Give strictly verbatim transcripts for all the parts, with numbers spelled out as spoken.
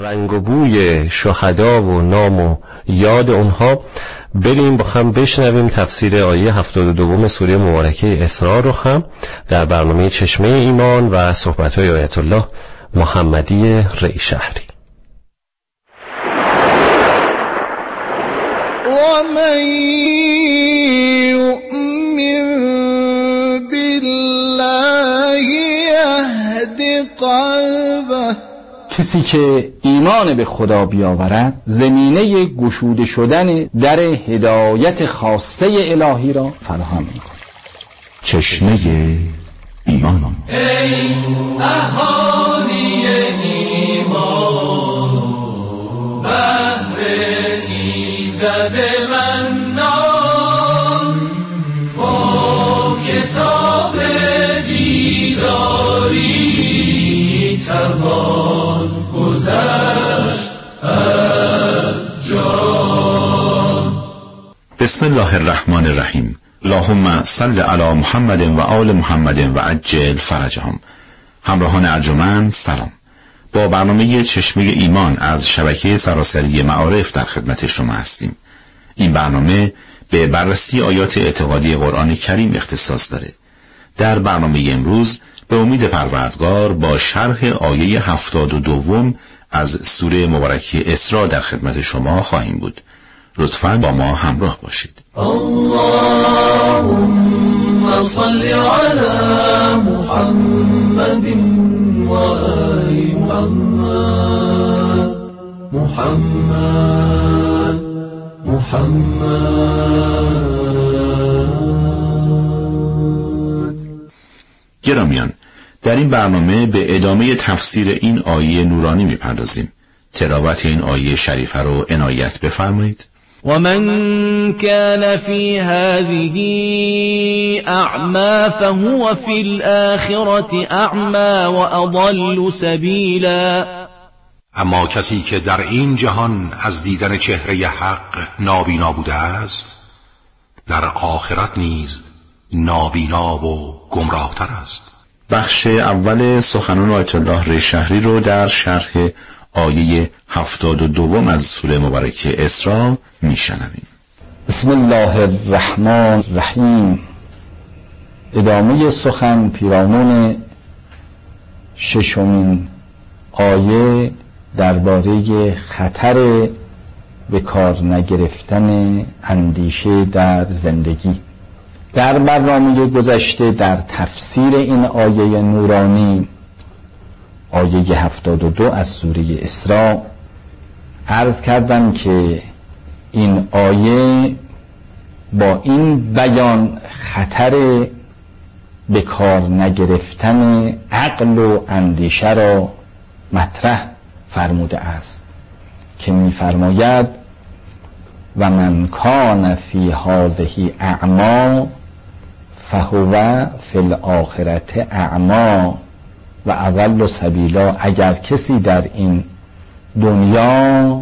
رنگ و بوی شهدا و نام و یاد اونها بریم با هم بشنویم تفسیر آیه هفتاد و دوم سوره مبارکه اسراء رو هم در برنامه چشمه ایمان و صحبت‌های آیت الله محمدی ریشهری. ومن يؤمن بالله يهد قلبه، کسی که ایمان به خدا بیاورد زمینه گشوده شدن در هدایت خاصه الهی را فراهم می‌کند. چشمه ایمان. ای اهالی ایمان، بهر ایزد منان، با کتاب بیداری توان گذشت از جان. بسم الله الرحمن الرحیم. اللهم صل علی محمد و آل محمد و عجل فرجهم. همراهان ارجمند سلام. با برنامه چشمه ایمان از شبکه سراسری معارف در خدمت شما هستیم. این برنامه به بررسی آیات اعتقادی قرآن کریم اختصاص داره. در برنامه امروز به امید پروردگار با شرح آیه هفتاد و دوم از سوره مبارکه اسراء در خدمت شما خواهیم بود. لطفاً با ما همراه باشید. اللهم صل علی محمد و آل محمد. محمد محمد. گرامیان، در این برنامه به ادامه تفسیر این آیه نورانی میپردازیم. تلاوت این آیه شریفه رو عنایت بفرمایید. ومن كان في هذه أعمى فهو في الآخرة أعمى وأضل سبيلا. اما کسی که در این جهان از دیدن چهره حق نابینا بوده است، در آخرت نیز نابینا و گمراهتر است. بخش اول سخنان آیت الله ریشهری رو در شرح آیه هفتاد و دوم از سوره مبارکه اسراء میشنویم. بسم الله الرحمن الرحیم. ادامه سخن پیرامون ششمین آیه درباره خطر به کار نگرفتن اندیشه در زندگی. در برنامه گذشته در تفسیر این آیه نورانی، آیه هفتاد و دو از سوره اسراء، عرض کردم که این آیه با این بیان خطر به کار نگرفتن عقل و اندیشه را مطرح فرموده است که می‌فرماید و من کان فی هذه اعمی فهو فی الاخرة اعمی و اضل سبیلا. اگر کسی در این دنیا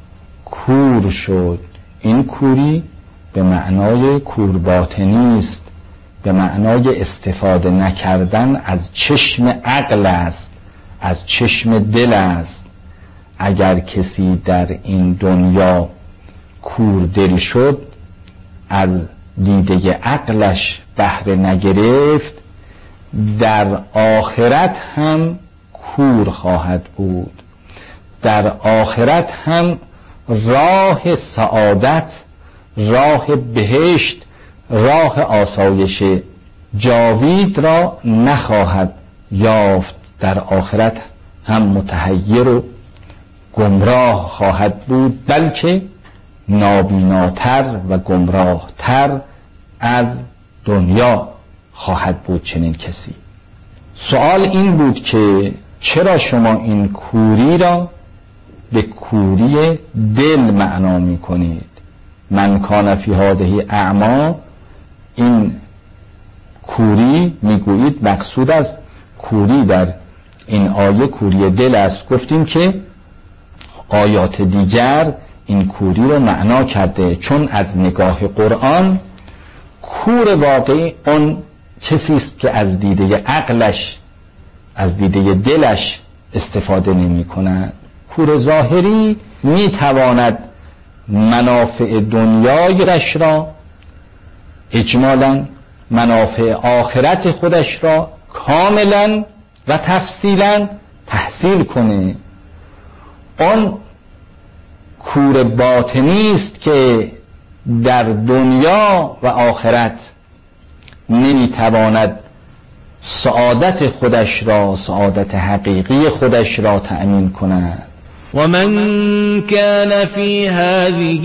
کور شد، این کوری به معنای کور باطنی است، به معنای استفاده نکردن از چشم عقل است، از چشم دل است. اگر کسی در این دنیا کور دل شد، از دیده عقلش بهره نگرفت، در آخرت هم کور خواهد بود. در آخرت هم راه سعادت، راه بهشت، راه آسایش جاوید را نخواهد یافت. در آخرت هم متحیر و گمراه خواهد بود، بلکه نابیناتر و گمراهتر از دنیا خواهد بود چنین کسی. سوال این بود که چرا شما این کوری را به کوری دل معنا می کنید؟ من کان فی هذه اعمی، این کوری میگویید مقصود از کوری در این آیه کوری دل است. گفتیم که آیات دیگر این کوری رو معنا کرده، چون از نگاه قرآن کور واقعی اون کسی است که از دیده عقلش، از دیده دلش استفاده نمی کند. کور ظاهری میتواند منافع دنیایش را اجمالاً منافع آخرت خودش را کاملاً و تفصیلاً تحصیل کنه. آن کور باطنی است که در دنیا و آخرت نمیتواند سعادت خودش را، سعادت حقیقی خودش را تأمین کند. ومن كان في هذه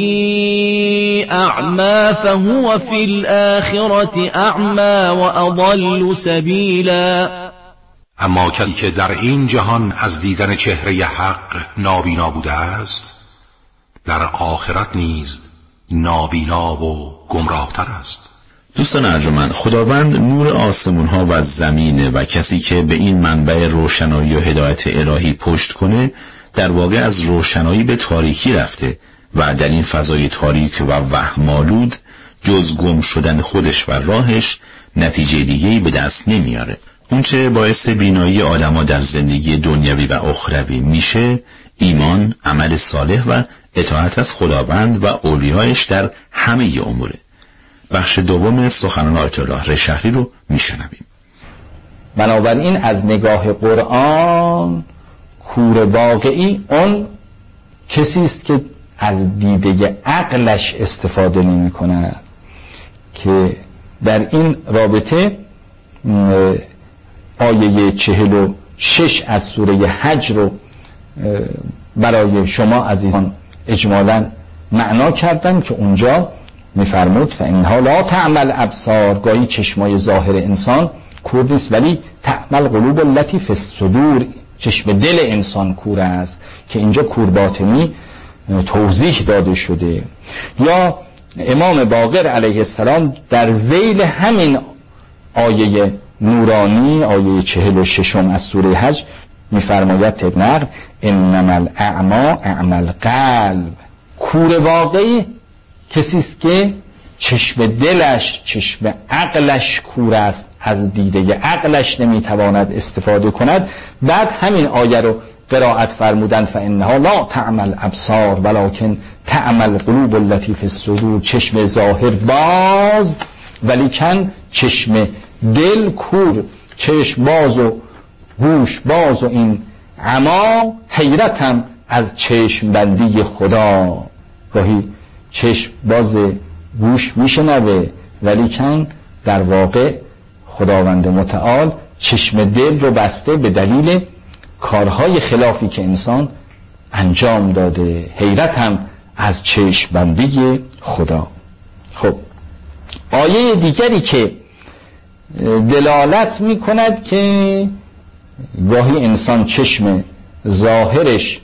أعمى فهو في الآخرة أعمى وأضل سبيلا. اما کسی که در این جهان از دیدن چهره حق نابینا بوده است، در آخرت نیز نابینا و گمراهتر است. دوستان ارجمند، خداوند نور آسمون ها و زمینه و کسی که به این منبع روشنایی و هدایت الهی پشت کنه در واقع از روشنایی به تاریکی رفته و در این فضای تاریک و وهم‌آلود جز گم شدن خودش و راهش نتیجه دیگه‌ای به دست نمیاره. اونچه باعث بینایی آدما در زندگی دنیوی و اخروی میشه ایمان، عمل صالح و اطاعت از خداوند و اولیایش در همه اموره. بخش دوم سخنان آیت الله ریشهری رو میشنویم. بنابراین از نگاه قرآن کور واقعی اون کسی است که از دیده عقلش استفاده نمی کند، که در این رابطه آیه چهل و شش از سوره حج رو برای شما عزیزان اجمالاً معنا کردن که اونجا میفرمود فإنها لا تعمل ابصار، گاهی چشمای ظاهر انسان کور نیست ولی تعمل قلوب التي فی الصدور، چشم دل انسان کور است، که اینجا کور باطنی توضیح داده شده. یا امام باقر علیه السلام در ذیل همین آیه نورانی، آیه چهل و ششم از سوره حج میفرماید طبق نقل انما الاعمی اعمی القلب، کور واقعی کسی است که چشم دلش، چشم عقلش کور است، از دیده عقلش نمیتواند استفاده کند. بعد همین آیه رو قرائت فرمودن فانها لا تعمل ابصار ولکن تعمل قلوب التي فی الصدور، چشم ظاهر باز ولیکن چشم دل کور، چشم باز و گوش باز و این عما حیرتم از چشم بندی خدا. گاهی چشم باز گوش میشنوه ولیکن در واقع خداوند متعال چشم دل رو بسته به دلیل کارهای خلافی که انسان انجام داده. حیرت هم از چشم بندی خدا. خب آیه دیگری که دلالت می کند که گاهی انسان چشم ظاهرش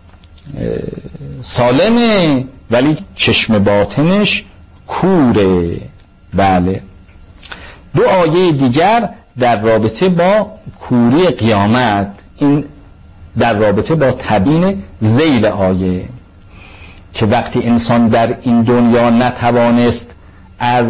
سالمه ولی چشم باطنش کوره. بله، دو آیه دیگر در رابطه با کوری قیامت، این در رابطه با تبیین ذیل آیه، که وقتی انسان در این دنیا نتوانست از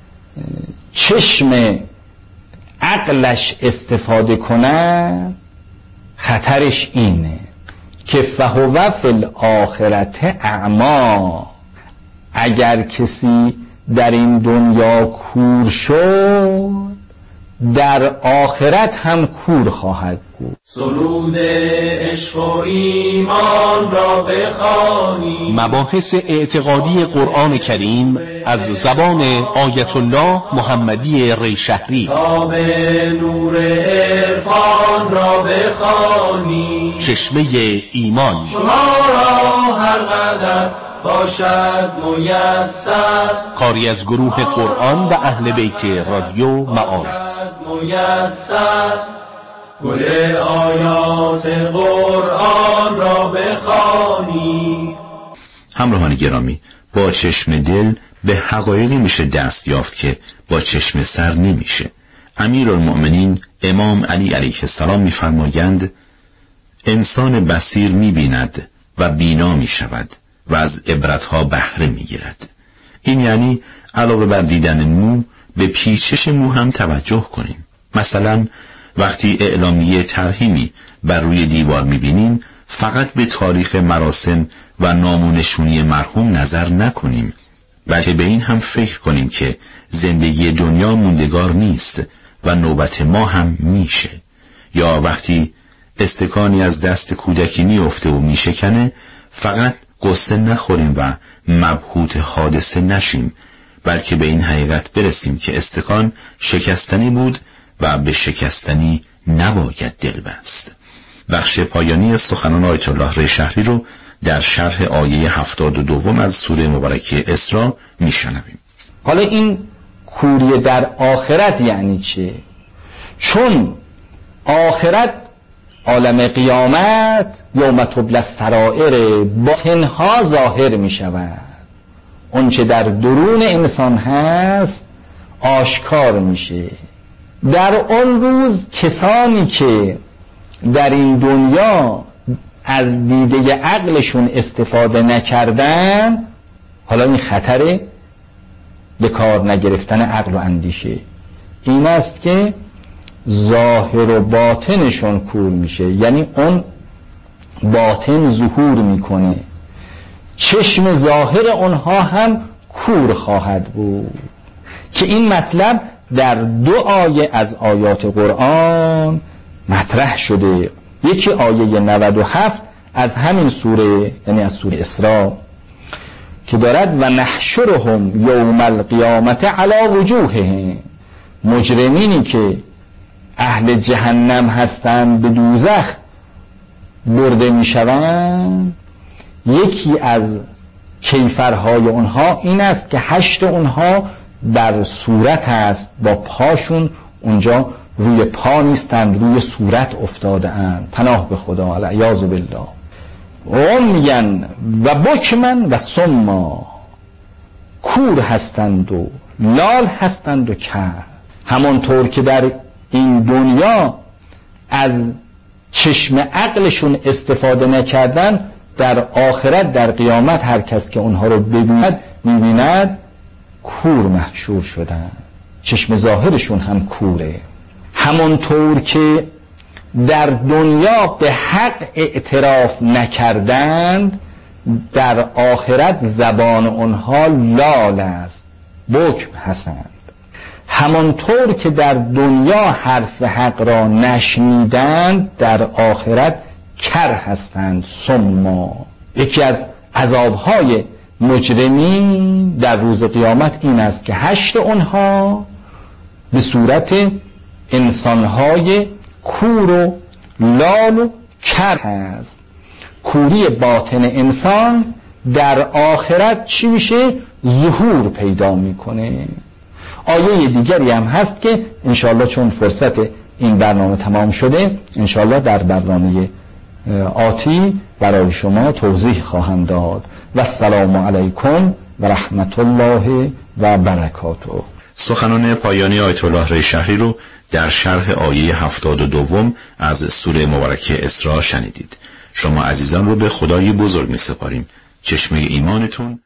چشم عقلش استفاده کنه، خطرش اینه که فهو فی الاخرت اعما، اگر کسی در این دنیا کور شد در آخرت هم کور خواهد بود. سرود عشق و ایمان را بخوانی، مباحث اعتقادی قرآن کریم از زبان آیت الله محمدی ریشهری، تا به نور عرفان را بخوانی، چشمه ایمان شما را هر قدر باشد میسر، کاری از گروه قرآن و اهل بیت رادیو معارف. میسر گل آیات قرآن را بخوانی. همراهان گرامی، با چشم دل به حقایقی میشه دست یافت که با چشم سر نمیشه. امیرالمؤمنین امام علی علیه السلام میفرمایند انسان بصیر میبیند و بینا میشود و از عبرتها بهره میگیرد. این یعنی علاوه بر دیدن مو به پیچش مو هم توجه کنیم. مثلا وقتی اعلامیه ترحیمی بر روی دیوار میبینیم فقط به تاریخ مراسم و نامونشونی مرحوم نظر نکنیم، بلکه به این هم فکر کنیم که زندگی دنیا موندگار نیست و نوبت ما هم میشه. یا وقتی استکانی از دست کودکی میفته و میشکنه، فقط قصه نخوریم و مبهوت حادثه نشیم، بلکه به این حقیقت برسیم که استکان شکستنی بود و به شکستنی نباید دل بست. بخش پایانی سخنان آیت الله ریشهری رو در شرح آیه هفتاد و دوم از سوره مبارکه اسراء میشنویم. حالا این کوری در آخرت یعنی چه؟ چون آخرت عالم قیامت یوم تبلی السرائر باطنها ظاهر می شود، اون چه در درون انسان هست آشکار میشه. در اون روز کسانی که در این دنیا از دیده عقلشون استفاده نکردن، حالا این خطر به کار نگرفتن عقل و اندیشه این است که ظاهر و باطنشون کور میشه، یعنی اون باطن ظهور میکنه، چشم ظاهر اونها هم کور خواهد بود. که این مطلب در دو آیه از آیات قرآن مطرح شده. یکی آیه نود و هفت از همین سوره، یعنی از سوره اسراء، که دارد و نحشرهم یوم القیامت علی وجوههم، مجرمینی که اهل جهنم هستند به دوزخ برده می شوند، یکی از کیفرهای اونها این است که هشت اونها بر صورت است، با پاشون اونجا روی پا نیستند، روی صورت افتاده اند، پناه به خدا، العیاذ بالله. اون میگن و بکمن و سما، کور هستند و لال هستند و کر. همانطور که در این دنیا از چشم عقلشون استفاده نکردن، در آخرت در قیامت هر کس که اونها رو ببیند میبیند کور محشور شدن، چشم ظاهرشون هم کوره. همانطور که در دنیا به حق اعتراف نکردند، در آخرت زبان اونها لال است، بکم هستند. همانطور که در دنیا حرف حق را نشنیدند، در آخرت کر هستند، سما. یکی از عذابهای مجرمین در روز قیامت این است که هشت اونها به صورت انسانهای کور و لال و کر هست. کوری باطن انسان در آخرت چی میشه؟ ظهور پیدا میکنه. آیه دیگری هم هست که انشاءالله چون فرصت این برنامه تمام شده، انشاءالله در برنامه آتی برای شما توضیح خواهم داد. و السلام علیکم و رحمت الله و برکاته. سخنان پایانی آیت الله ریشهری رو در شرح آیه هفتاد و دوم از سوره مبارکه اسراء شنیدید. شما عزیزان رو به خدای بزرگ می سپاریم. چشمه ایمانتون